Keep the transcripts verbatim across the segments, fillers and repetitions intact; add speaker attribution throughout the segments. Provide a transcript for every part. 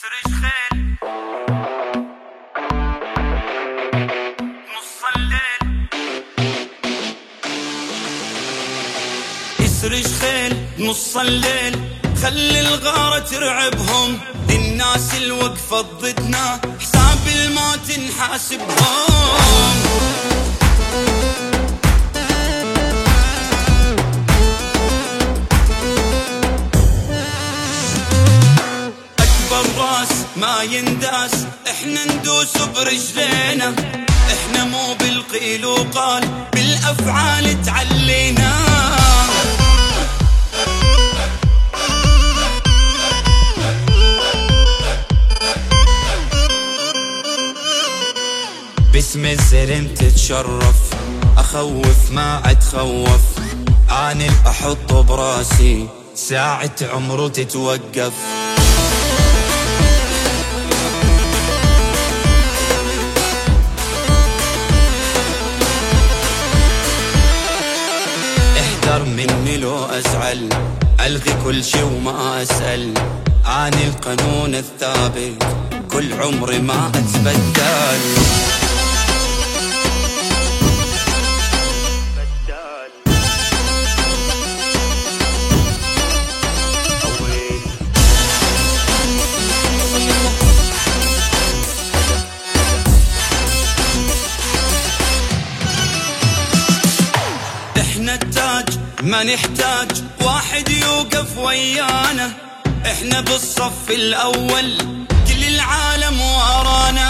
Speaker 1: يسرج خيل نص الليل، يسرج خيل نص الليل، خلي الغارة ترعبهم، للناس الوقفة ضدنا حساب الموت نحاسبهم. أكبر راس ما ينداس، احنا ندوس برجلينا، احنا مو بالقيل وقال، بالأفعال تعلينا. باسم الزلم تتشرف، اخوف ما اتخوف، اني احط براسي ساعة عمره تتوقف. احذر مني لو ازعل، الغي كل شي وما اسأل، اني القانون الثابت كل عمري ما اتبدل. احنا التاج ما نحتاج واحد يوقف ويانا، احنا بالصف الاول كل العالم ورانا.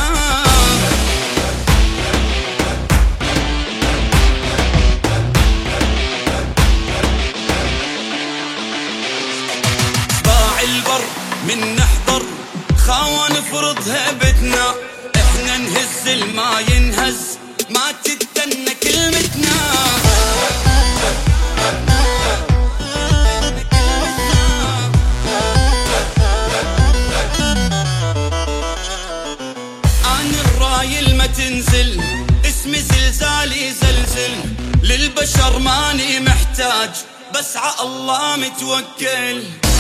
Speaker 1: باع البر من نحضر خاوة نفرض هيبتنا، احنا نهز الما ينهز ما تتدنى كلمتنا. أنا الرايل ما تنزل، اسمي زلزالي زلزل، للبشر ماني محتاج بس ع الله متوكل.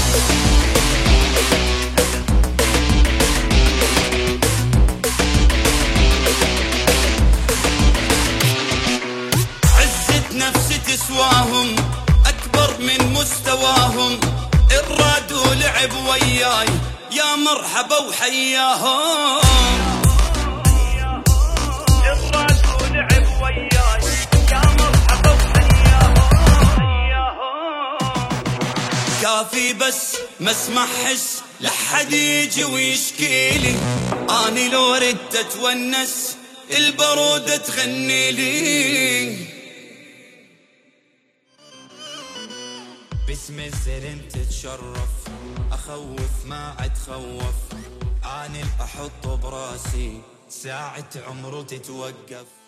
Speaker 1: نفسي تسواهم أكبر من مستواهم، الراد ولعب وياي يا مرحبا وحياهم. الراد ولعب وياي يا مرحبا وحياهم. كافي بس ما اسمع حس لحد يجي ويشكيلي، اني لو ردت اتونس البرودة تغني لي. باسم الزلم تتشرف، اخوف ما اتخوف، اني احط براسي ساعة عمره تتوقف.